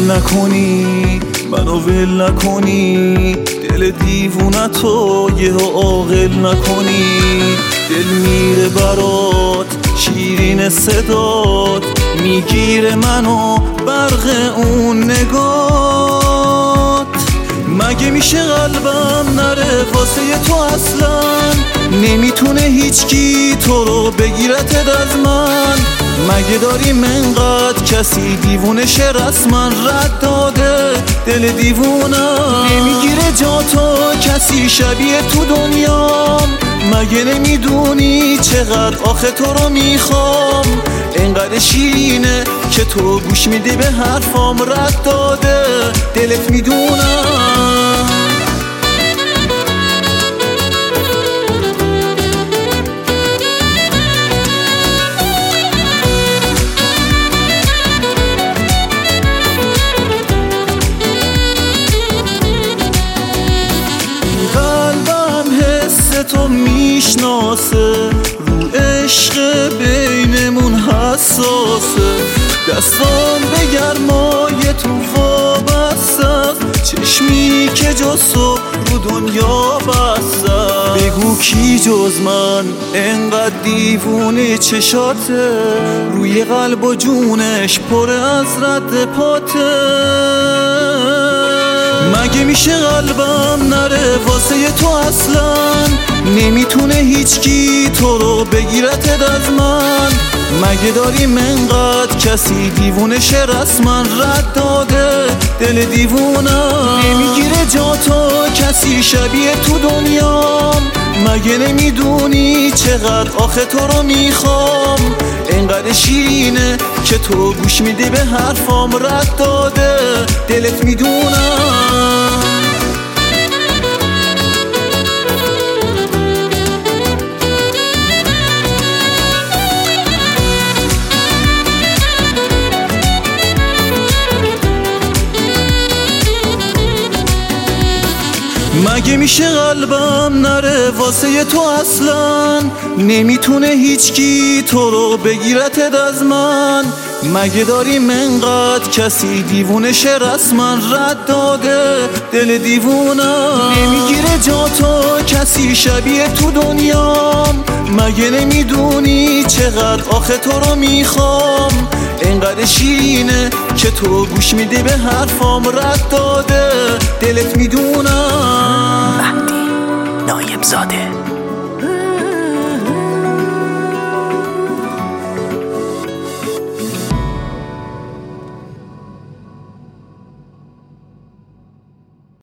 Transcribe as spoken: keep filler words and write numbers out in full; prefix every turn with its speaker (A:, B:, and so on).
A: نکنی، منو ول نکنی، دل دیوونتو یه عاقل نکنی. دل میره برات شیرین صدات، میگیره منو برق اون نگات. مگه میشه قلبم نره واسه تو اصلا؟ نمیتونه هیچکی تو رو بگیرتت از من. مگه داریم انقدر کسی دیوونه شه رسما رد داده دل دیوونم؟ نمیگیره جا تو کسی شبیه تو دنیام. مگه نمیدونی چقدر آخه تو رو میخوام؟ اینقدر شیرینه که تو گوش میدی به حرفام، رد داده دلت میدونم. تو میشناسه رو عشق بینمون حساسه. دستام به گرمای تو وابسته، چشمی که جاسو رو دنیا بسته. بگو کی جز من انقدر دیوونه چشاته، روی قلب و جونش پر از رد پاته. مگه میشه قلبم نره واسه تو اصلا؟ نمیتونه هیچکی تو رو بگیرتت از من. مگه داریم انقدر کسی دیوونه شه رسما رد داده دل دیوونم؟ نمیگیره جا تو کسی شبیه تو دنیام. مگه نمیدونی چقدر آخه تو رو میخوام؟ اینقدر شیرینه که تو گوش میدی به حرفام، رد داده دلت میدونم. مگه میشه قلبم نره واسه تو اصلا؟ نمیتونه هیچکی تو رو بگیرتت از من. مگه داریم انقدر کسی دیوونه شه رسما رد داده دل دیوونم؟ نمیگیره جا تو کسی شبیه تو دنیام. مگه نمیدونی چقدر آخه تو رو میخوام؟ اینقدر شیرینه که تو گوش میدی به حرفام، رد داده دلت میدونم.
B: مهدی نایب زاده.